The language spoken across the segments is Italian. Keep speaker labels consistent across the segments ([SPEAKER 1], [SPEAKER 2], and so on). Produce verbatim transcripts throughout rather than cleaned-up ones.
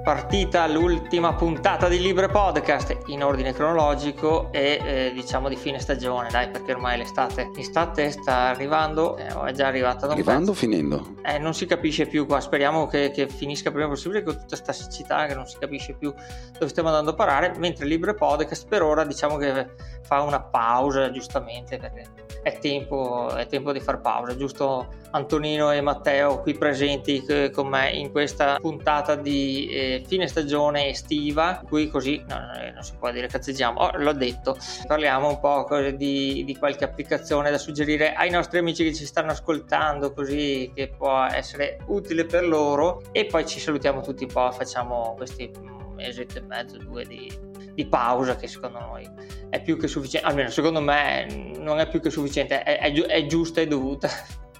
[SPEAKER 1] partita l'ultima puntata di Libre Podcast in ordine cronologico e eh, diciamo di fine stagione, dai, perché ormai l'estate, l'estate sta arrivando, eh, è già arrivata da un
[SPEAKER 2] arrivando
[SPEAKER 1] pezzo.
[SPEAKER 2] Finendo
[SPEAKER 1] Eh, non si capisce più qua, speriamo che, che finisca prima possibile con tutta sta siccità che non si capisce più dove stiamo andando a parare, mentre Libre Podcast per ora diciamo che fa una pausa, giustamente, perché è tempo, è tempo di far pausa, giusto Antonino e Matteo qui presenti eh, con me in questa puntata di eh, fine stagione estiva, qui così no, non si può dire cazzeggiamo, oh, l'ho detto, parliamo un po' di, di qualche applicazione da suggerire ai nostri amici che ci stanno ascoltando, così che può essere utile per loro, e poi ci salutiamo tutti un po', facciamo questi mesetto e mezzo, due di, di pausa che secondo noi è più che sufficiente, almeno secondo me non è più che sufficiente, è, è, è giusta e dovuta.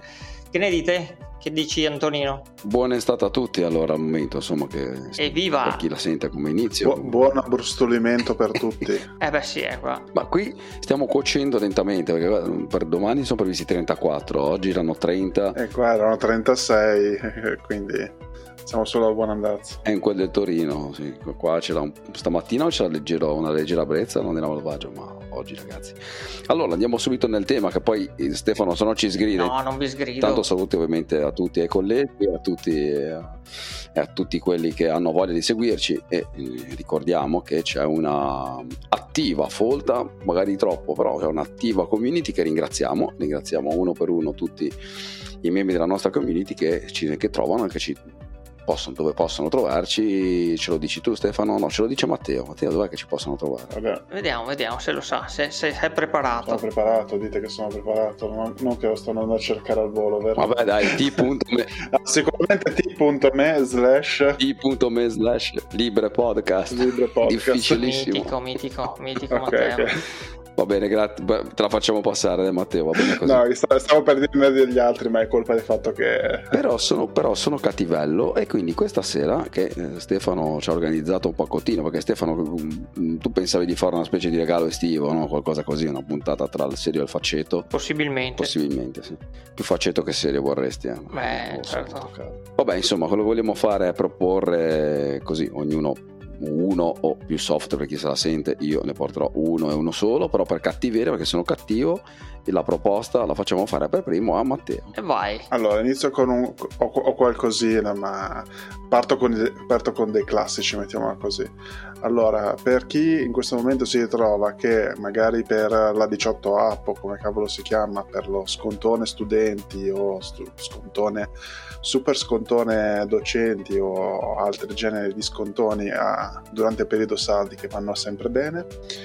[SPEAKER 1] Che ne dite? Che dici, Antonino?
[SPEAKER 2] Buona estate a tutti, allora al momento, insomma, che
[SPEAKER 1] evviva!
[SPEAKER 2] Per chi la sente come inizio.
[SPEAKER 3] Bu- buon abbrustolimento per tutti.
[SPEAKER 1] Eh beh sì, è qua.
[SPEAKER 2] Ma qui stiamo cuocendo lentamente, perché per domani sono previsti trentaquattro, oggi erano trenta.
[SPEAKER 3] E qua erano trentasei, quindi siamo solo a buon andazzo.
[SPEAKER 2] È in quel del Torino, sì. Qua c'era un... stamattina c'era leggero, una leggera brezza, non era malvagio, ma oggi ragazzi. Allora andiamo subito nel tema, che poi Stefano se no ci sgrida.
[SPEAKER 1] No, non vi sgrido.
[SPEAKER 2] Tanto saluti ovviamente a tutti i colleghi, a tutti e a, a tutti quelli che hanno voglia di seguirci, e eh, ricordiamo che c'è una attiva folta, magari troppo, però c'è un'attiva community che ringraziamo, ringraziamo uno per uno tutti i membri della nostra community che ci che trovano e che ci possono, dove possono trovarci. Ce lo dici tu, Stefano? No, ce lo dice Matteo. Matteo, dov'è che ci possono trovare?
[SPEAKER 3] Vabbè.
[SPEAKER 1] Vediamo, vediamo se lo sa, se, se è preparato.
[SPEAKER 3] Sono preparato, dite che sono preparato, non, non che lo sto andando a cercare al volo, vero?
[SPEAKER 2] Vabbè dai, t.me
[SPEAKER 3] ah, sicuramente t.me slash
[SPEAKER 2] t.me slash libre podcast.
[SPEAKER 3] Libre podcast.
[SPEAKER 2] Difficilissimo.
[SPEAKER 1] Mitico, mitico, mitico
[SPEAKER 3] Okay,
[SPEAKER 1] Matteo.
[SPEAKER 3] okay.
[SPEAKER 2] Va bene, grazie, te la facciamo passare, eh, Matteo, va bene così.
[SPEAKER 3] No, stavo per dire degli altri, ma è colpa del fatto che...
[SPEAKER 2] Però sono, però sono cattivello, e quindi questa sera che eh, Stefano ci ha organizzato un pacottino, perché Stefano, mh, tu pensavi di fare una specie di regalo estivo, no? Qualcosa così, una puntata tra il serio e il faccetto?
[SPEAKER 1] Possibilmente.
[SPEAKER 2] Possibilmente, sì. Più faccetto che serio vorresti. Eh?
[SPEAKER 1] Beh, certo.
[SPEAKER 2] Vabbè, insomma, quello che vogliamo fare è proporre così, ognuno uno o più software, per chi se la sente. Io ne porterò uno e uno solo, però per cattiveria, perché sono cattivo, e la proposta la facciamo fare per primo a Matteo.
[SPEAKER 1] E vai.
[SPEAKER 3] Allora, inizio con un ho, ho qualcosina, ma parto con, parto con dei classici, mettiamola così. Allora, per chi in questo momento si ritrova che magari per la diciotto app, o come cavolo si chiama, per lo scontone studenti o stu- scontone super scontone docenti o altri generi di scontoni a, durante il periodo saldi, che vanno sempre bene,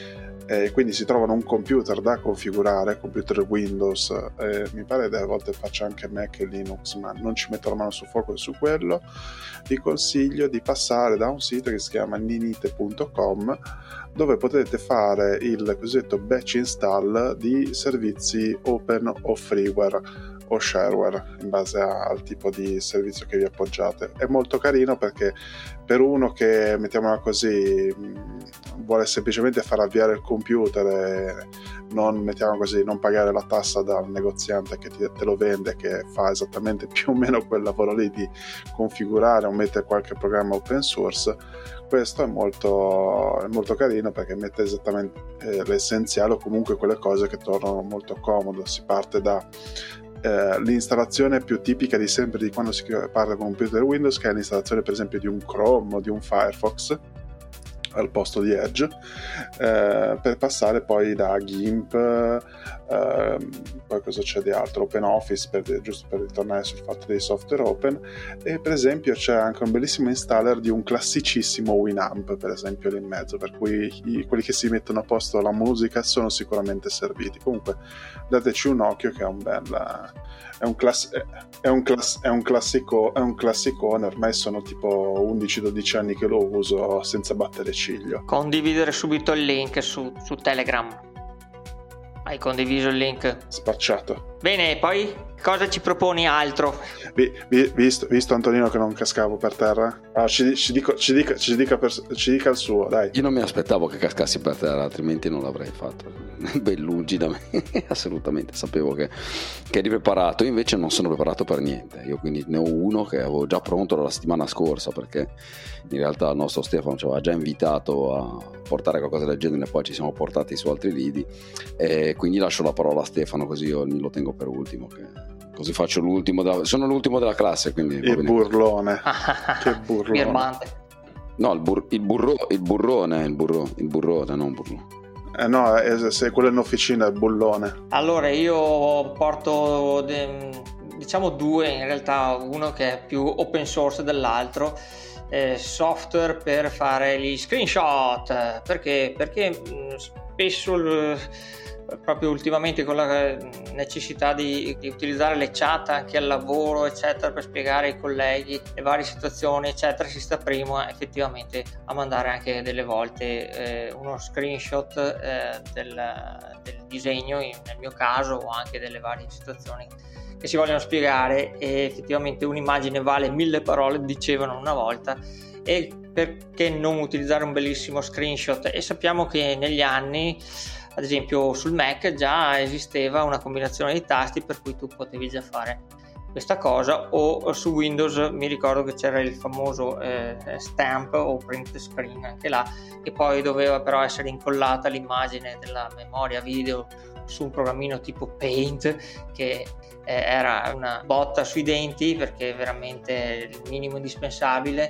[SPEAKER 3] e quindi si trovano un computer da configurare, computer Windows, eh, mi pare che a volte faccia anche Mac e Linux, ma non ci metto la mano sul fuoco su quello. Vi consiglio di passare da un sito che si chiama ninite punto com, dove potete fare il cosiddetto batch install di servizi open o freeware o shareware, in base a, al tipo di servizio che vi appoggiate. È molto carino, perché per uno che, mettiamola così, vuole semplicemente far avviare il computer e non, mettiamo così, non pagare la tassa dal negoziante che ti, te lo vende, che fa esattamente più o meno quel lavoro lì di configurare o mettere qualche programma open source, questo è molto, è molto carino, perché mette esattamente eh, l'essenziale, o comunque quelle cose che tornano molto comodo. Si parte da Uh, l'installazione più tipica di sempre di quando si parla con un computer Windows, che è l'installazione per esempio di un Chrome o di un Firefox al posto di Edge, uh, per passare poi da GIMP, uh, poi cosa c'è di altro, OpenOffice, per, giusto per ritornare sul fatto dei software open, e per esempio c'è anche un bellissimo installer di un classicissimo Winamp, per esempio, lì in mezzo, per cui i, quelli che si mettono a posto la musica sono sicuramente serviti. Comunque dateci un occhio, che è un bel è un, class, è un, class, è un classico è un classicone. Ormai sono tipo undici dodici anni che lo uso senza battere ciglio.
[SPEAKER 1] Condividere subito il link su, su Telegram. Hai condiviso il link?
[SPEAKER 3] Spacciato.
[SPEAKER 1] Bene, poi cosa ci proponi altro?
[SPEAKER 3] Vi, vi, visto, visto Antonino che non cascavo per terra, ah, ci, ci, dico, ci, dica, ci, dica per, ci dica il suo, dai.
[SPEAKER 2] Io non mi aspettavo che cascassi per terra, altrimenti non l'avrei fatto. Ben lungi da me, assolutamente. Sapevo che, che eri preparato, io invece non sono preparato per niente. Io quindi ne ho uno che avevo già pronto la settimana scorsa, perché in realtà il nostro Stefano ci aveva già invitato a portare qualcosa del genere, poi ci siamo portati su altri lidi, e quindi lascio la parola a Stefano, così io lo tengo per ultimo, che così faccio l'ultimo della, sono l'ultimo della classe, quindi
[SPEAKER 3] il burlone. Che burlone.
[SPEAKER 1] Birbante.
[SPEAKER 2] No, il, bur, il, burro, il burrone il, burro, il burrone non burro.
[SPEAKER 3] Eh no, è, se quello in officina è il bullone.
[SPEAKER 1] Allora io porto de, diciamo due in realtà, uno che è più open source dell'altro, eh, software per fare gli screenshot. Perché? Perché spesso il, proprio ultimamente con la necessità di, di utilizzare le chat anche al lavoro eccetera per spiegare ai colleghi le varie situazioni eccetera, si sta prima effettivamente a mandare anche delle volte eh, uno screenshot eh, del, del disegno, nel mio caso, o anche delle varie situazioni che si vogliono spiegare, e effettivamente un'immagine vale mille parole, dicevano una volta. E perché non utilizzare un bellissimo screenshot? E sappiamo che negli anni, ad esempio sul Mac, già esisteva una combinazione di tasti per cui tu potevi già fare questa cosa, o su Windows mi ricordo che c'era il famoso eh, stamp o print screen anche là, che poi doveva però essere incollata l'immagine della memoria video su un programmino tipo Paint, che eh, era una botta sui denti perché veramente il minimo indispensabile.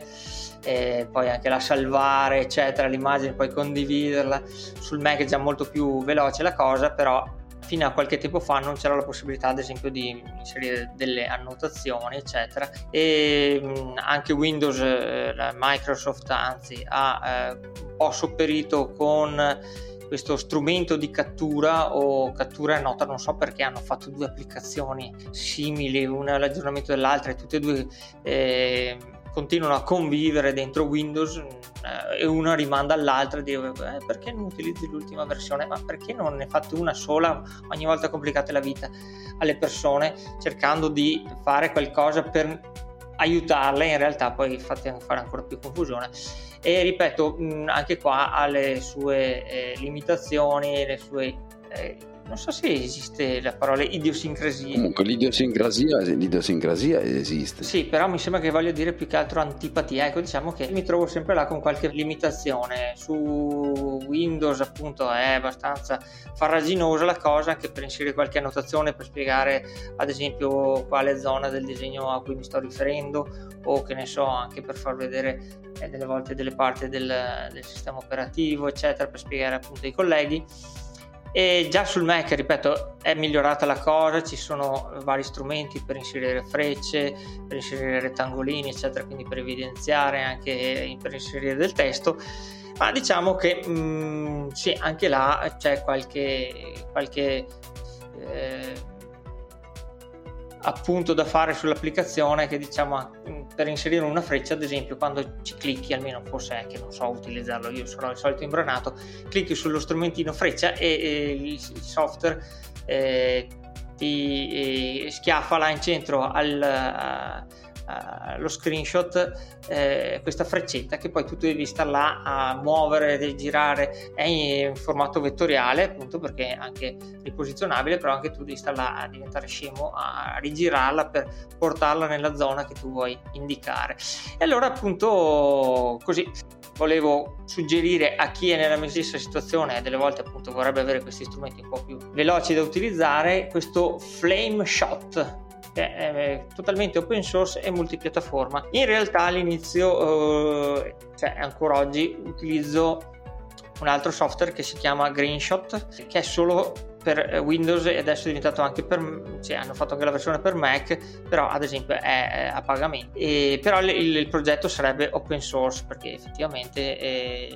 [SPEAKER 1] E poi anche la salvare eccetera l'immagine, poi condividerla. Sul Mac è già molto più veloce la cosa, però fino a qualche tempo fa non c'era la possibilità ad esempio di inserire delle annotazioni eccetera, e mh, anche Windows, eh, Microsoft anzi ha eh, un po' sopperito con questo strumento di cattura o cattura e nota, non so perché hanno fatto due applicazioni simili, una l'aggiornamento dell'altra, e tutte e due eh, continuano a convivere dentro Windows, eh, e una rimanda all'altra e dice eh, perché non utilizzi l'ultima versione? Ma perché non ne fate una sola? Ogni volta complicate la vita alle persone cercando di fare qualcosa per aiutarle, in realtà poi fate fare ancora più confusione. E ripeto, mh, anche qua ha le sue eh, limitazioni, le sue eh, non so se esiste la parola idiosincrasia.
[SPEAKER 2] Comunque l'idiosincrasia, l'idiosincrasia esiste.
[SPEAKER 1] Sì, però mi sembra che voglia dire più che altro antipatia. Ecco, diciamo che mi trovo sempre là con qualche limitazione. Su Windows appunto è abbastanza farraginosa la cosa, anche per inserire qualche annotazione per spiegare ad esempio quale zona del disegno a cui mi sto riferendo, o che ne so, anche per far vedere eh, delle volte delle parti del, del sistema operativo eccetera, per spiegare appunto ai colleghi. E già sul Mac, ripeto, è migliorata la cosa, ci sono vari strumenti per inserire frecce, per inserire rettangolini eccetera, quindi per evidenziare, anche per inserire del testo, ma diciamo che mh, sì, anche là c'è qualche qualche eh, appunto da fare sull'applicazione, che diciamo per inserire una freccia, ad esempio quando ci clicchi, almeno forse è che non so utilizzarlo io, sono il solito imbranato, clicchi sullo strumentino freccia e, e il software eh, ti eh, schiaffa là in centro al, a, a, lo screenshot eh, questa freccetta che poi tu devi star là a muovere, devi girare, è in formato vettoriale appunto perché è anche riposizionabile, però anche tu devi star là a diventare scemo a rigirarla per portarla nella zona che tu vuoi indicare. E allora appunto così volevo suggerire a chi è nella mia stessa situazione e delle volte appunto vorrebbe avere questi strumenti un po' più veloci da utilizzare, questo Flame Shot, che è totalmente open source e multipiattaforma. In realtà all'inizio, eh, cioè ancora oggi, utilizzo un altro software che si chiama Greenshot, che è solo per Windows e adesso è diventato anche per, cioè hanno fatto anche la versione per Mac, però ad esempio è, è a pagamento, e però il, il progetto sarebbe open source perché effettivamente è,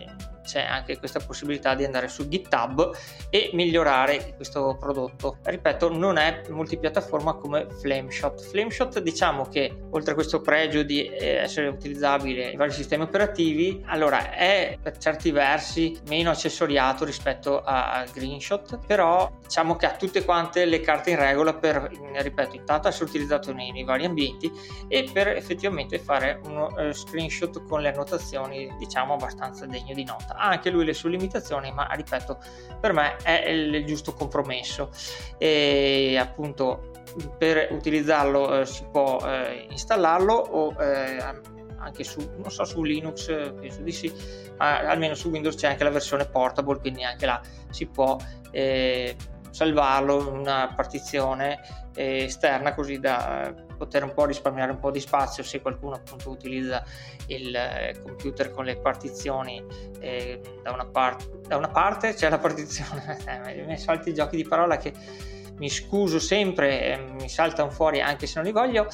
[SPEAKER 1] c'è anche questa possibilità di andare su GitHub e migliorare questo prodotto. Ripeto, non è multipiattaforma come Flameshot. Flameshot, diciamo che oltre a questo pregio di essere utilizzabile in vari sistemi operativi, allora è per certi versi meno accessoriato rispetto a Greenshot, però diciamo che ha tutte quante le carte in regola per, ripeto, intanto essere utilizzato nei, nei vari ambienti e per effettivamente fare uno uh, screenshot con le annotazioni, diciamo, abbastanza degno di nota. Ha anche lui le sue limitazioni, ma ripeto, per me è il, il giusto compromesso. E appunto per utilizzarlo eh, si può eh, installarlo o eh, anche su, non so, su Linux penso di sì, ma almeno su Windows c'è anche la versione portable, quindi anche là si può eh, salvarlo in una partizione eh, esterna, così da poter un po' risparmiare un po' di spazio se qualcuno appunto utilizza il eh, computer con le partizioni eh, da una parte da una parte c'è la partizione eh, mi salti i giochi di parola che mi scuso sempre, eh, mi saltano fuori anche se non li voglio.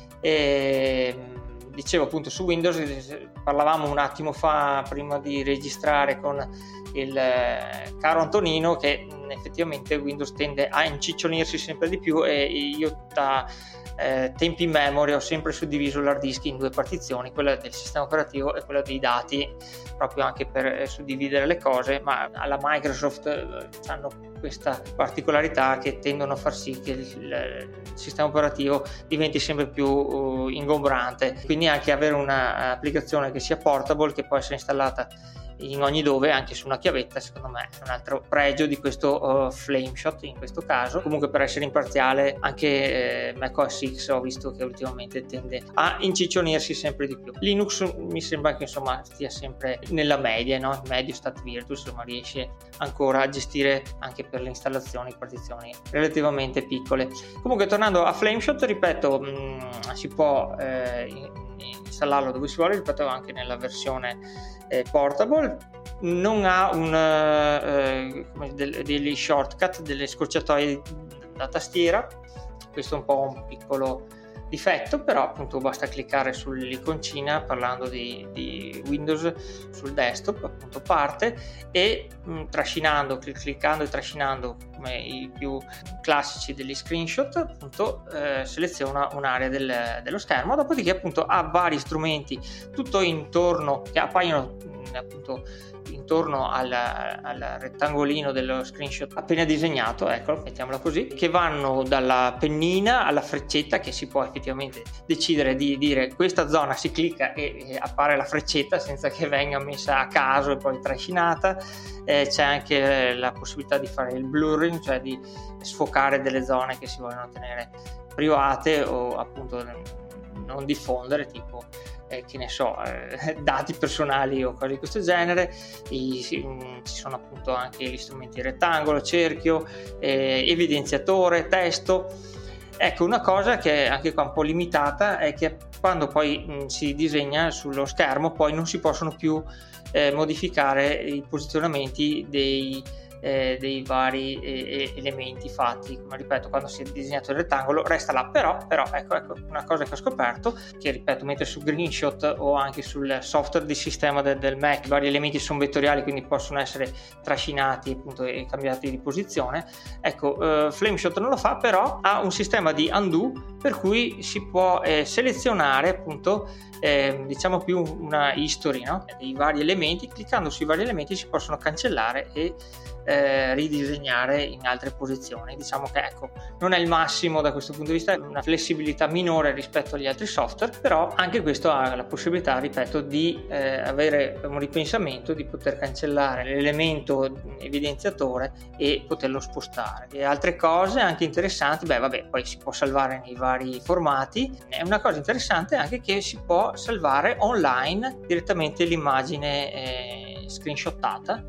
[SPEAKER 1] E dicevo appunto su Windows, parlavamo un attimo fa prima di registrare con il eh, caro Antonino che mh, effettivamente Windows tende a inciccionirsi sempre di più e io da eh, tempi in memoria ho sempre suddiviso l'hard disk in due partizioni, quella del sistema operativo e quella dei dati, proprio anche per eh, suddividere le cose, ma alla Microsoft eh, hanno questa particolarità che tendono a far sì che il, il sistema operativo diventi sempre più uh, ingombrante, quindi anche avere un'applicazione che sia portable, che può essere installata in ogni dove, anche su una chiavetta, secondo me è un altro pregio di questo uh, Flameshot in questo caso. Comunque, per essere imparziale, anche eh, macOS X ho visto che ultimamente tende a inciccionirsi sempre di più. Linux mi sembra che insomma stia sempre nella media, no? Medio stat virtus, insomma riesce ancora a gestire anche per le installazioni partizioni relativamente piccole. Comunque, tornando a Flameshot, ripeto, mh, si può eh, installarlo dove si vuole, ripeto, anche nella versione eh, portable. Non ha un, eh, come del, degli shortcut, delle scorciatoie da tastiera, questo è un po' un piccolo difetto, però appunto basta cliccare sull'iconcina, parlando di, di Windows, sul desktop appunto parte e mh, trascinando, cliccando e trascinando come i più classici degli screenshot, appunto eh, seleziona un'area del, dello schermo, dopodiché appunto ha vari strumenti tutto intorno che appaiono mh, appunto intorno al, al rettangolino dello screenshot appena disegnato, ecco, mettiamola così, che vanno dalla pennina alla freccetta, che si può effettivamente decidere di dire questa zona si clicca e, e appare la freccetta senza che venga messa a caso e poi trascinata. Eh, c'è anche la possibilità di fare il blurring, cioè di sfocare delle zone che si vogliono tenere private o appunto non diffondere, tipo eh, che ne so, eh, dati personali o cose di questo genere. I, ci sono appunto anche gli strumenti rettangolo, cerchio, eh, evidenziatore, testo. Ecco, una cosa che è anche qua un po' limitata è che quando poi mh, si disegna sullo schermo poi non si possono più eh, modificare i posizionamenti dei Eh, dei vari eh, elementi fatti. Come ripeto, quando si è disegnato il rettangolo resta là, però, però ecco, ecco una cosa che ho scoperto, che ripeto, mentre su Greenshot o anche sul software di sistema del, del Mac i vari elementi sono vettoriali, quindi possono essere trascinati appunto e cambiati di posizione. Ecco, eh, Flameshot non lo fa, però ha un sistema di undo per cui si può eh, selezionare appunto eh, diciamo più una history, no? Dei vari elementi. Cliccando sui vari elementi si possono cancellare e Eh, ridisegnare in altre posizioni. Diciamo che ecco, non è il massimo da questo punto di vista, è una flessibilità minore rispetto agli altri software, però anche questo ha la possibilità, ripeto, di eh, avere un ripensamento, di poter cancellare l'elemento evidenziatore e poterlo spostare. E altre cose anche interessanti, beh vabbè, poi si può salvare nei vari formati. È una cosa interessante anche che si può salvare online direttamente l'immagine eh, screenshottata, eh.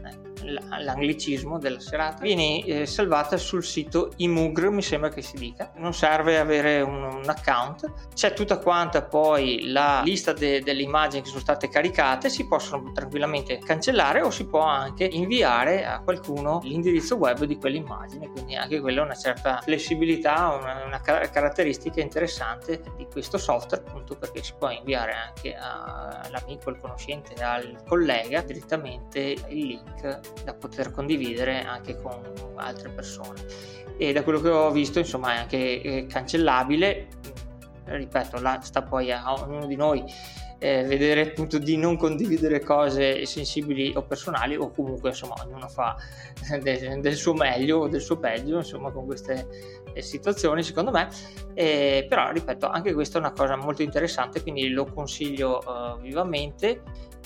[SPEAKER 1] l'anglicismo della serata, viene eh, salvata sul sito Imugr, mi sembra che si dica. Non serve avere un, un account, c'è tutta quanta poi la lista de, delle immagini che sono state caricate, si possono tranquillamente cancellare o si può anche inviare a qualcuno l'indirizzo web di quell'immagine, quindi anche quella è una certa flessibilità, una, una caratteristica interessante di questo software, appunto perché si può inviare anche all'amico, al conoscente, al collega direttamente il link da poter condividere anche con altre persone. E da quello che ho visto, insomma, è anche eh, cancellabile. Ripeto, là sta poi a ognuno di noi eh, vedere appunto di non condividere cose sensibili o personali, o comunque insomma ognuno fa del, del suo meglio o del suo peggio, insomma, con queste eh, situazioni, secondo me. Eh, però ripeto, anche questa è una cosa molto interessante, quindi lo consiglio uh, vivamente.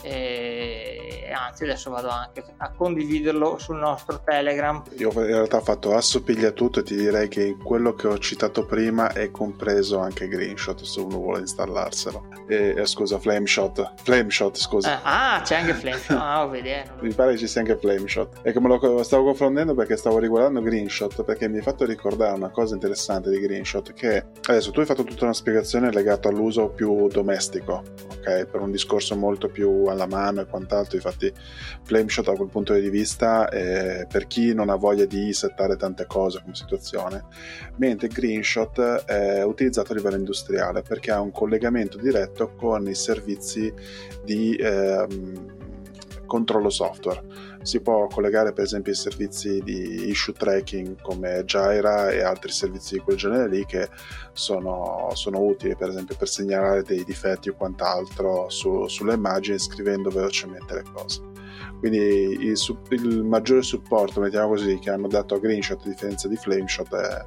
[SPEAKER 1] E anzi adesso vado anche a condividerlo sul nostro Telegram.
[SPEAKER 3] Io in realtà ho fatto assopiglia tutto e ti direi che in quello che ho citato prima è compreso anche Greenshot, se uno vuole installarselo. E, eh, scusa, Flameshot Flameshot scusa
[SPEAKER 1] eh, ah c'è anche Flameshot. Ah, vedi, eh,
[SPEAKER 3] mi pare che ci sia anche Flameshot, e che me lo stavo confondendo perché stavo riguardando Greenshot, perché mi hai fatto ricordare una cosa interessante di Greenshot, che adesso tu hai fatto tutta una spiegazione legata all'uso più domestico, ok, per un discorso molto più alla mano e quant'altro. Infatti Flameshot da quel punto di vista eh, per chi non ha voglia di settare tante cose come situazione, mentre Greenshot è utilizzato a livello industriale perché ha un collegamento diretto con i servizi di ehm, controllo software. Si può collegare per esempio ai servizi di issue tracking come Jira e altri servizi di quel genere lì, che sono, sono utili per esempio per segnalare dei difetti o quant'altro su, sulle immagini, scrivendo velocemente le cose. Quindi il, il maggiore supporto, mettiamo così, che hanno dato a Greenshot a differenza di Flameshot è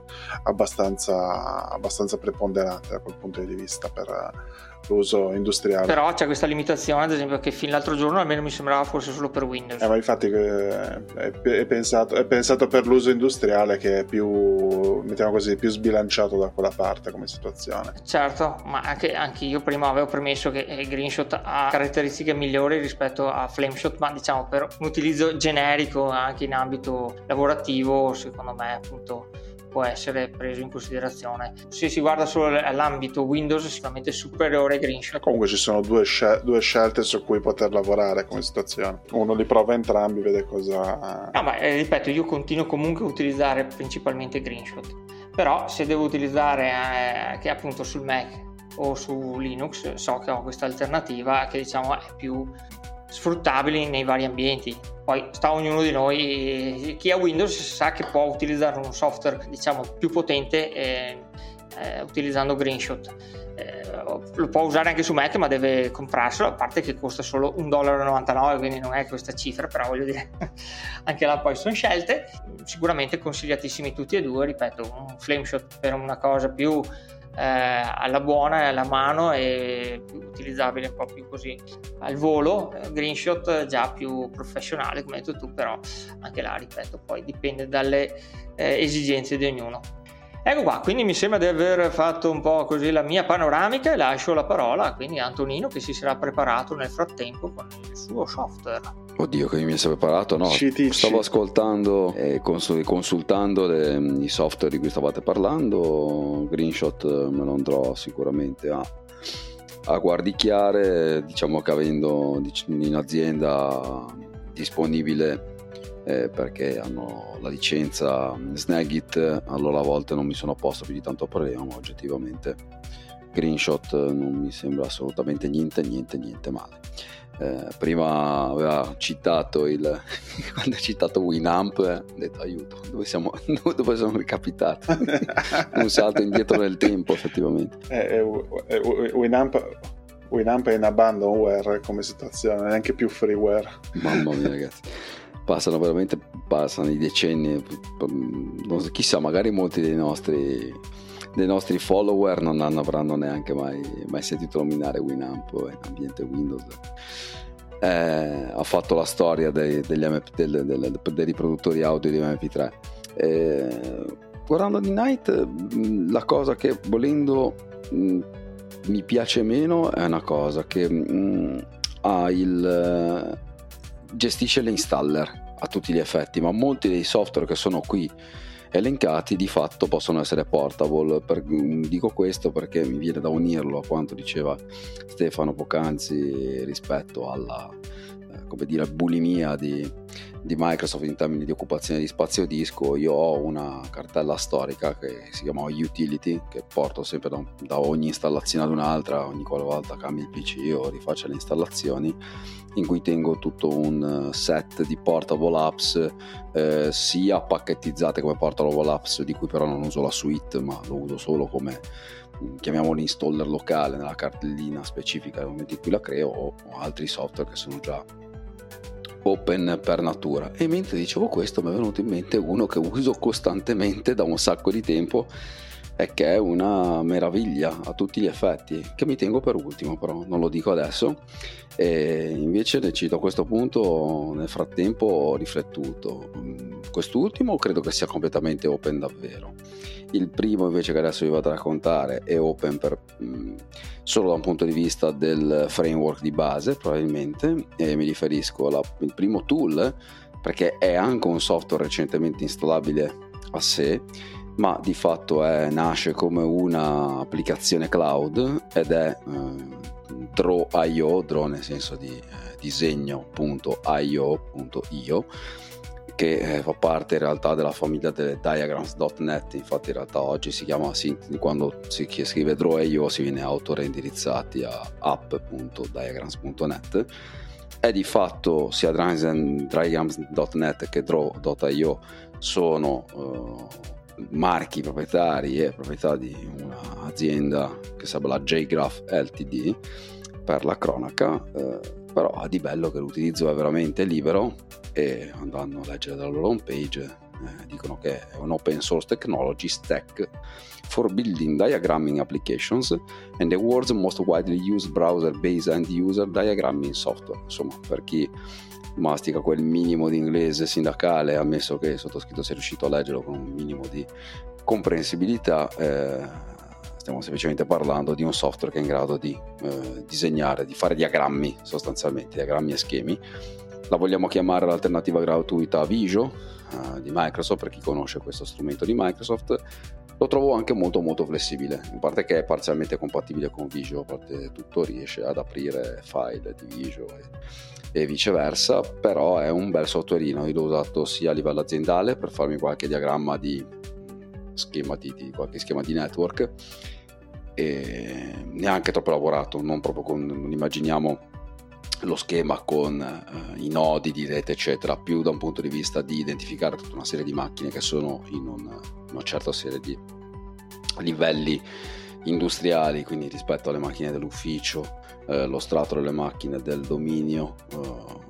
[SPEAKER 3] abbastanza, abbastanza preponderante da quel punto di vista per l'uso industriale.
[SPEAKER 1] Però c'è questa limitazione, ad esempio, che fin l'altro giorno almeno mi sembrava fosse solo per Windows.
[SPEAKER 3] Eh, ma infatti è, è, pensato, è pensato per l'uso industriale, che è più, mettiamo così, più sbilanciato da quella parte come situazione.
[SPEAKER 1] Certo, ma anche, anche io prima avevo premesso che Greenshot ha caratteristiche migliori rispetto a Flameshot, ma diciamo per un utilizzo generico anche in ambito lavorativo, secondo me appunto può essere preso in considerazione. Se si guarda solo all'ambito Windows, sicuramente superiore a Greenshot.
[SPEAKER 3] Comunque ci sono due, scel- due scelte su cui poter lavorare come situazione. Uno li prova entrambi, vede cosa...
[SPEAKER 1] No, ma eh, ripeto, io continuo comunque a utilizzare principalmente Greenshot. Però se devo utilizzare eh, che appunto sul Mac o su Linux, so che ho questa alternativa che diciamo è più sfruttabili nei vari ambienti. Poi sta a ognuno di noi, chi ha Windows sa che può utilizzare un software diciamo più potente eh, eh, utilizzando Greenshot. Eh, lo può usare anche su Mac, ma deve comprarselo, a parte che costa solo un dollaro e novantanove, quindi non è questa cifra, però voglio dire anche là poi sono scelte. Sicuramente consigliatissimi tutti e due, ripeto, un Flameshot per una cosa più Eh, alla buona e alla mano e più utilizzabile un po' più così al volo. Greenshot già più professionale come hai detto tu, però anche là ripeto poi dipende dalle eh, esigenze di ognuno. Ecco qua, quindi mi sembra di aver fatto un po' così la mia panoramica e lascio la parola quindi a Antonino, che si sarà preparato nel frattempo con il suo software.
[SPEAKER 2] Oddio, che mi si è preparato, no?
[SPEAKER 3] Citici.
[SPEAKER 2] Stavo ascoltando e consultando le, i software di cui stavate parlando. Greenshot me lo andrò sicuramente a, a guardicchiare, diciamo che avendo in azienda disponibile eh, perché hanno la licenza Snagit, allora a volte non mi sono posto più di tanto problema, ma oggettivamente Greenshot non mi sembra assolutamente niente niente niente male. Eh, prima aveva citato il quando ha citato Winamp, eh, ho detto aiuto, dove siamo, dove siamo ricapitati? Un salto indietro nel tempo effettivamente.
[SPEAKER 3] eh, eh, eh, Winamp Winamp è in abandonware come situazione, neanche più freeware.
[SPEAKER 2] Mamma mia ragazzi, passano veramente passano i decenni, non so, chissà, magari molti dei nostri dei nostri follower non avranno neanche mai, mai sentito nominare Winamp in ambiente Windows. Eh, ha fatto la storia dei, degli M P, del, del, dei riproduttori audio di M P tre. Eh, guardando di Night, la cosa che volendo mh, mi piace meno è una cosa che mh, ha il gestisce l'installer a tutti gli effetti, ma molti dei software che sono qui elencati di fatto possono essere portable. Per, dico questo perché mi viene da unirlo a quanto diceva Stefano poc'anzi rispetto alla eh, come dire bulimia di, di Microsoft in termini di occupazione di spazio disco. Io ho una cartella storica che si chiama Utility, che porto sempre da, da ogni installazione ad un'altra, ogni qualvolta cambi il P C o rifaccio le installazioni, in cui tengo tutto un set di portable apps, eh, sia pacchettizzate come portable apps, di cui però non uso la suite, ma lo uso solo come, chiamiamolo, installer locale nella cartellina specifica nel momento in cui la creo, o altri software che sono già open per natura. E mentre dicevo questo mi è venuto in mente uno che uso costantemente da un sacco di tempo e che è una meraviglia a tutti gli effetti, che mi tengo per ultimo, però non lo dico adesso. E invece ne cito a questo punto, nel frattempo ho riflettuto. Quest'ultimo credo che sia completamente open davvero. Il primo invece che adesso vi vado a raccontare è open per, mh, solo da un punto di vista del framework di base probabilmente, e mi riferisco al primo tool, perché è anche un software recentemente installabile a sé, ma di fatto è, nasce come una applicazione cloud ed è eh, Draw punto io, Draw nel senso di eh, disegno.io.io, che eh, fa parte in realtà della famiglia delle diagrams punto net. Infatti in realtà oggi si chiama, quando si scrive Draw punto io si viene autoreindirizzati a app punto diagrams punto net. È di fatto sia diagrams punto net che Draw punto io sono uh, marchi proprietari e proprietà di un'azienda che sarebbe la J-Graph Ltd per la cronaca, eh, però ha di bello che l'utilizzo è veramente libero, e andando a leggere dalla loro home page eh, dicono che è un open source technology stack for building diagramming applications and the world's most widely used browser based end user diagramming software. Insomma, per chi mastica quel minimo di inglese sindacale, ammesso che il sottoscritto sia riuscito a leggerlo con un minimo di comprensibilità, eh, stiamo semplicemente parlando di un software che è in grado di eh, disegnare, di fare diagrammi, sostanzialmente diagrammi e schemi. La vogliamo chiamare l'alternativa gratuita a Visio eh, di Microsoft, per chi conosce questo strumento di Microsoft. Lo trovo anche molto molto flessibile, in parte che è parzialmente compatibile con Visio, a parte tutto riesce ad aprire file di Visio e, e viceversa, però è un bel softwareino. Io l'ho usato sia a livello aziendale per farmi qualche diagramma di schema di, di qualche schema di network, e neanche troppo elaborato, non proprio con, non immaginiamo lo schema con eh, i nodi di rete eccetera, più da un punto di vista di identificare tutta una serie di macchine che sono in un, una certa serie di livelli industriali, quindi rispetto alle macchine dell'ufficio, eh, lo strato delle macchine del dominio, eh,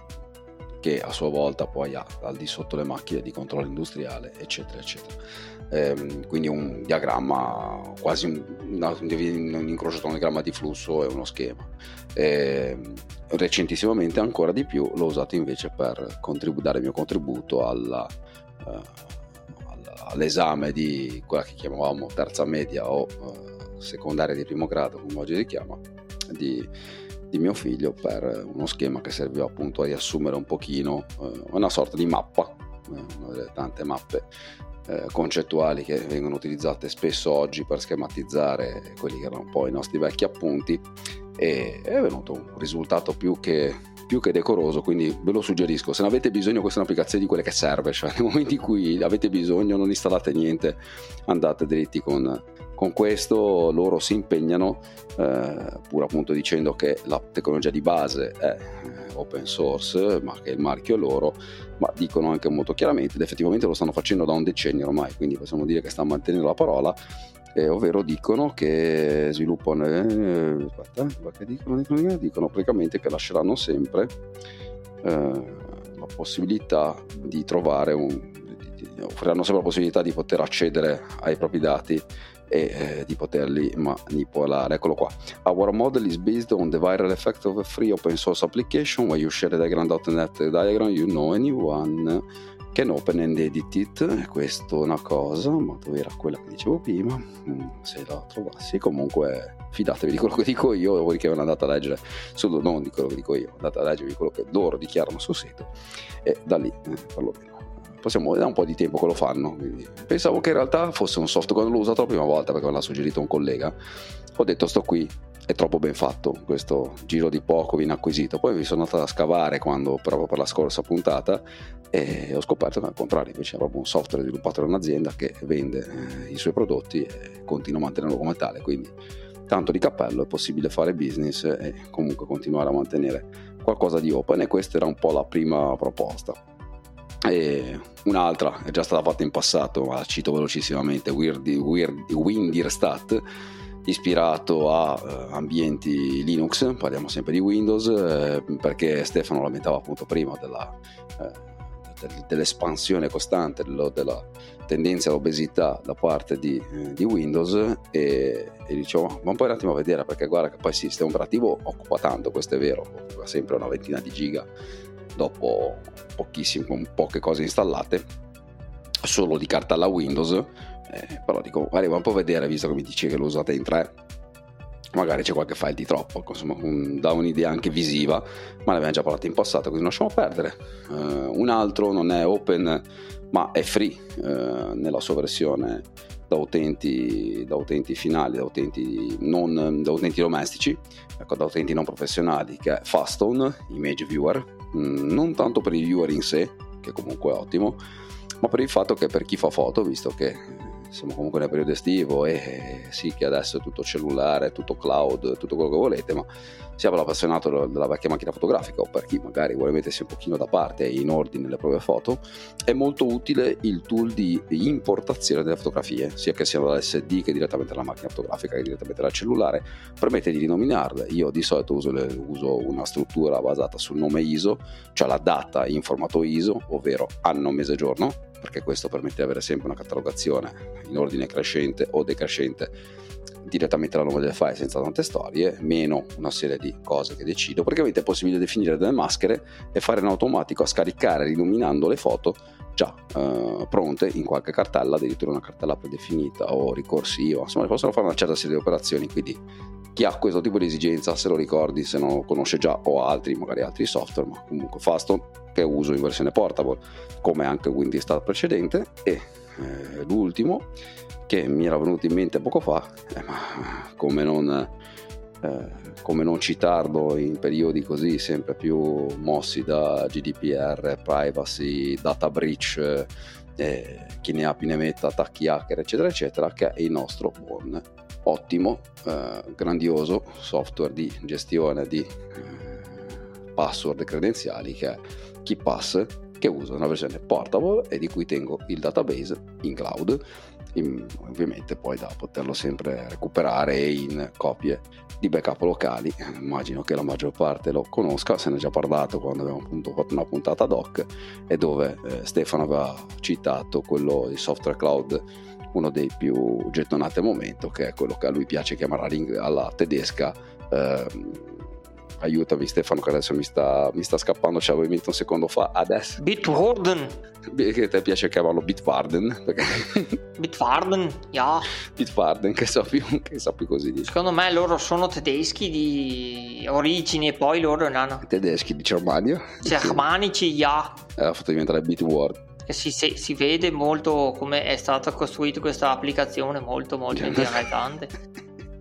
[SPEAKER 2] che a sua volta poi ha al di sotto le macchine di controllo industriale eccetera eccetera. Eh, quindi un diagramma, quasi un, una, un incrocio tra un diagramma di flusso e uno schema. Eh, recentissimamente ancora di più l'ho usato invece per contribu- dare il mio contributo alla, uh, all'esame di quella che chiamavamo terza media o uh, secondaria di primo grado, come oggi si chiama, di, di mio figlio, per uno schema che serviva appunto a riassumere un pochino uh, una sorta di mappa, uh, una delle tante mappe uh, concettuali che vengono utilizzate spesso oggi per schematizzare quelli che erano un po' i nostri vecchi appunti, e è venuto un risultato più che più che decoroso. Quindi ve lo suggerisco, se ne avete bisogno. Questa è un'applicazione di quelle che serve, cioè nei momenti in cui avete bisogno non installate niente, andate dritti con, con questo. Loro si impegnano, eh, pur appunto dicendo che la tecnologia di base è open source, ma che il marchio è loro, ma dicono anche molto chiaramente, ed effettivamente lo stanno facendo da un decennio ormai, quindi possiamo dire che stanno mantenendo la parola, eh, ovvero dicono che sviluppano, eh, aspetta, che dicono, dicono, dicono praticamente che lasceranno sempre eh, la possibilità di trovare un, di, di, offriranno sempre la possibilità di poter accedere ai propri dati e eh, di poterli manipolare. Eccolo qua. Our model is based on the viral effect of a free open source application. When you share a diagram dot net diagram, you know anyone can open and edit it. E questo è una cosa, ma dove era quella che dicevo prima? Se la trovassi, comunque fidatevi di quello che dico io, voi che andate a leggere solo non di quello che dico io, andate a leggervi quello che loro dichiarano sul sito, e da lì eh, perlomeno possiamo vedere un po' di tempo che lo fanno. Quindi pensavo che in realtà fosse un software, quando l'ho usato la prima volta perché me l'ha suggerito un collega, ho detto sto qui è troppo ben fatto, questo giro di poco viene acquisito. Poi mi sono andato a scavare quando proprio per la scorsa puntata e ho scoperto che al contrario invece è proprio un software sviluppato da un'azienda che vende eh, i suoi prodotti e continua a mantenerlo come tale, quindi tanto di cappello, è possibile fare business e comunque continuare a mantenere qualcosa di open, e questa era un po' la prima proposta. E un'altra è già stata fatta in passato, ma la cito velocissimamente, Weird, Weird, Windirstat, ispirato a uh, ambienti Linux, parliamo sempre di Windows, eh, perché Stefano lamentava appunto prima della, eh, del, dell'espansione costante, dello, della tendenza all'obesità da parte di, eh, di Windows, e, e dicevo ma poi un attimo a vedere, perché guarda che poi sì, il sistema operativo occupa tanto, questo è vero, occupa sempre una ventina di giga dopo pochissimo, con poche cose installate solo di cartella Windows, eh, però dico magari va un po' a vedere, visto che mi dice che lo usate in tre, magari c'è qualche file di troppo, insomma un, dà un'idea anche visiva, ma ne abbiamo già parlato in passato, quindi lasciamo perdere. Uh, un altro non è open ma è free uh, nella sua versione da utenti, da utenti finali, da utenti, non, da utenti domestici, ecco, da utenti non professionali, che è Fastone Image Viewer, mm, non tanto per il viewer in sé, che comunque è ottimo, ma per il fatto che per chi fa foto, visto che siamo comunque nel periodo estivo e sì che adesso è tutto cellulare, tutto cloud, tutto quello che volete, ma sia per l'appassionato della vecchia macchina fotografica o per chi magari vuole mettersi un pochino da parte e in ordine le proprie foto, è molto utile il tool di importazione delle fotografie, sia che siano dall'esse di che direttamente dalla macchina fotografica che direttamente dal cellulare. Permette di rinominarle. Io di solito uso, le, uso una struttura basata sul nome I S O, cioè la data in formato I S O, ovvero anno, mese, giorno, perché questo permette di avere sempre una catalogazione in ordine crescente o decrescente direttamente dal nome del file, senza tante storie, meno una serie di cose che decido. Praticamente è possibile definire delle maschere e fare in automatico a scaricare riluminando le foto già eh, pronte in qualche cartella, addirittura una cartella predefinita o ricorsiva, insomma possono fare una certa serie di operazioni, quindi chi ha questo tipo di esigenza se lo ricordi, se non lo conosce già, o altri, magari altri software, ma comunque Fastone che uso in versione portable come anche Windirstat precedente. E eh, l'ultimo che mi era venuto in mente poco fa, eh, ma come non, eh, come non citarlo in periodi così sempre più mossi da G D P R, privacy, data breach, eh, chi ne ha più ne metta, attacchi hacker eccetera eccetera, che è il nostro buon, ottimo, eh, grandioso software di gestione di eh, password e credenziali, che è KeePass, che uso una versione portable e di cui tengo il database in cloud, in, ovviamente poi da poterlo sempre recuperare in copie di backup locali. Immagino che la maggior parte lo conosca, se ne è già parlato quando abbiamo appunto fatto una puntata ad hoc, e dove eh, Stefano aveva citato quello di software cloud, uno dei più gettonati al momento, che è quello che a lui piace chiamare alla tedesca, eh, aiutami Stefano che adesso mi sta, mi sta scappando, ce l'avevo in mente un secondo fa, adesso
[SPEAKER 1] Bitwarden,
[SPEAKER 2] che ti piace chiamarlo Bitwarden, perché
[SPEAKER 1] Bitwarden, ja.
[SPEAKER 2] Bitwarden, che so più, che so più così dire.
[SPEAKER 1] Secondo me loro sono tedeschi di origini e poi loro hanno
[SPEAKER 2] tedeschi di Germania,
[SPEAKER 1] germanici, ja,
[SPEAKER 2] ha fatto diventare Bitword,
[SPEAKER 1] che si, si, si vede molto come è stata costruita questa applicazione, molto molto interessante.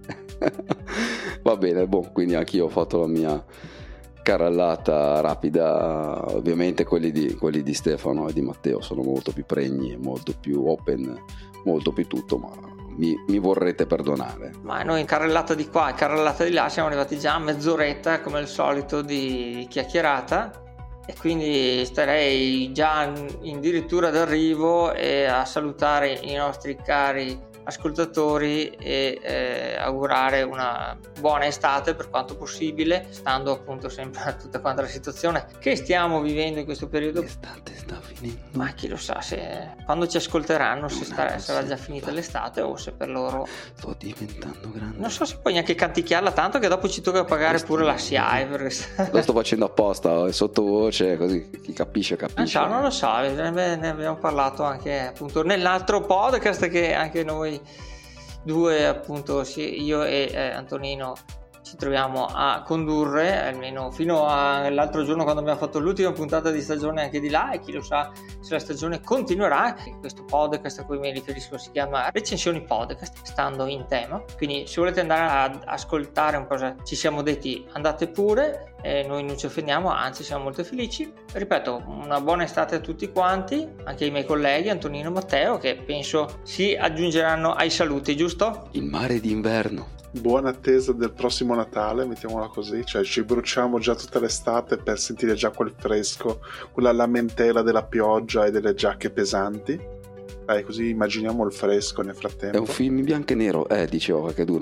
[SPEAKER 2] Va bene, boh, quindi anch'io ho fatto la mia carrellata rapida. Ovviamente quelli di, quelli di Stefano e di Matteo sono molto più pregni, molto più open, molto più tutto, ma mi, mi vorrete perdonare. Ma
[SPEAKER 1] noi in carrellata di qua e carrellata di là siamo arrivati già a mezz'oretta come al solito di chiacchierata, e quindi starei già in dirittura d'arrivo e a salutare i nostri cari ascoltatori e eh, augurare una buona estate per quanto possibile, stando appunto sempre a tutta quanta la situazione che stiamo vivendo in questo periodo.
[SPEAKER 2] L'estate sta finendo,
[SPEAKER 1] ma chi lo sa se quando ci ascolteranno se sta, sarà già finita l'estate o se per loro
[SPEAKER 2] sto diventando grande.
[SPEAKER 1] Non so se puoi neanche canticchiarla tanto che dopo ci tocca pagare pure la S I A E perché...
[SPEAKER 2] Lo sto facendo apposta, sottovoce, così chi capisce capisce.
[SPEAKER 1] Non so, non lo so, ne abbiamo parlato anche appunto nell'altro podcast che anche noi due appunto sì, io e eh, Antonino ci troviamo a condurre, almeno fino all'altro giorno quando abbiamo fatto l'ultima puntata di stagione anche di là, e chi lo sa se la stagione continuerà. Questo podcast a cui mi riferisco si chiama Recensioni Podcast, stando in tema, quindi se volete andare ad ascoltare un po' cosa ci siamo detti andate pure, eh, noi non ci offendiamo, anzi siamo molto felici. Ripeto, una buona estate a tutti quanti, anche ai miei colleghi Antonino e Matteo, che penso si aggiungeranno ai saluti, giusto?
[SPEAKER 2] Il mare d'inverno.
[SPEAKER 3] Buona attesa del prossimo Natale, mettiamola così, cioè ci bruciamo già tutta l'estate per sentire già quel fresco, quella lamentela della pioggia e delle giacche pesanti. Dai, così immaginiamo il fresco nel frattempo.
[SPEAKER 2] È un film in bianco e nero, eh, diceva qualcuno,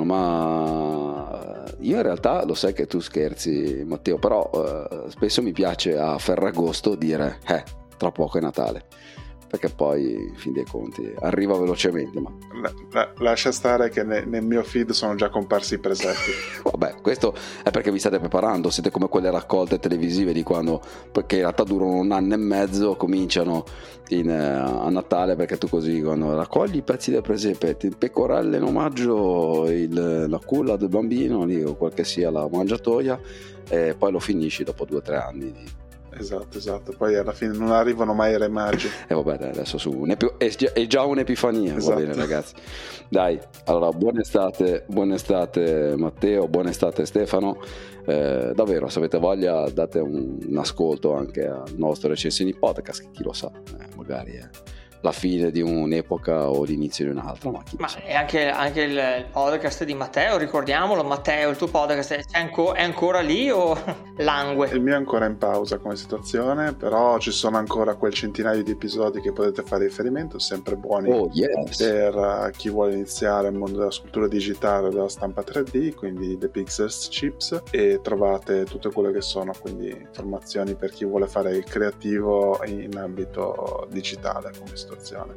[SPEAKER 2] ma io in realtà lo sai che tu scherzi, Matteo, però eh, spesso mi piace a Ferragosto dire eh, tra poco è Natale, perché poi in fin dei conti arriva velocemente. Ma
[SPEAKER 3] la, la, lascia stare che ne, nel mio feed sono già comparsi i presepi.
[SPEAKER 2] Vabbè, questo è perché vi state preparando, siete come quelle raccolte televisive di quando, perché in realtà durano un anno e mezzo, cominciano in, eh, a Natale, perché tu così quando raccogli i pezzi del presepe, ti pecorelle in omaggio il, la culla del bambino lì, o quel che sia la mangiatoia, e poi lo finisci dopo due o tre anni di...
[SPEAKER 3] Esatto, esatto, poi alla fine non arrivano mai i re magi.
[SPEAKER 2] E eh vabbè, dai, adesso su un'ep- è, già, è già un'epifania, esatto. Va bene ragazzi. Dai, allora buona estate, buona estate Matteo, buona estate Stefano. Eh, davvero, se avete voglia date un, un ascolto anche al nostro Recensioni Podcast, che chi lo sa, eh, magari è la fine di un'epoca o l'inizio di un'altra, ma, chi
[SPEAKER 1] ma
[SPEAKER 2] sa.
[SPEAKER 1] è anche, anche il podcast di Matteo, ricordiamolo. Matteo, il tuo podcast è, anco, è ancora lì o langue?
[SPEAKER 3] Il mio è ancora in pausa come situazione, però ci sono ancora quel centinaio di episodi che potete fare riferimento, sempre buoni.
[SPEAKER 2] Oh, yes.
[SPEAKER 3] Per uh, chi vuole iniziare il mondo della scultura digitale, della stampa tre D, quindi The Pixels Chips, e trovate tutte quelle che sono quindi informazioni per chi vuole fare il creativo in ambito digitale come situazione.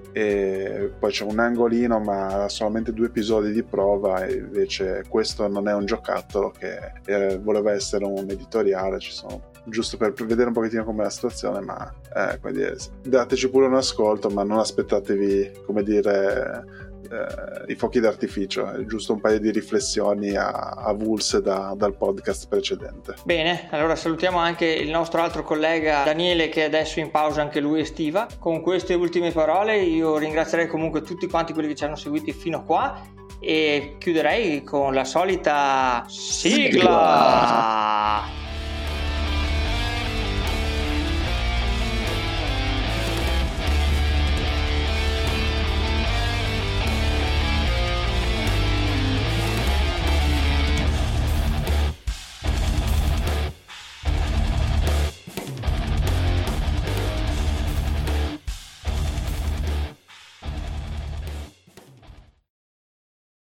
[SPEAKER 3] E poi c'è un angolino, ma solamente due episodi di prova, e invece questo non è un giocattolo, che eh, voleva essere un editoriale, ci sono giusto per vedere un pochettino com'è la situazione, ma eh, come dire, dateci pure un ascolto, ma non aspettatevi, come dire, eh, i fuochi d'artificio, è giusto un paio di riflessioni avulse da, dal podcast precedente.
[SPEAKER 1] Bene, allora salutiamo anche il nostro altro collega Daniele, che adesso è in pausa anche lui estiva. Con queste ultime parole io ringrazierei comunque tutti quanti quelli che ci hanno seguiti fino a qua, e chiuderei con la solita sigla.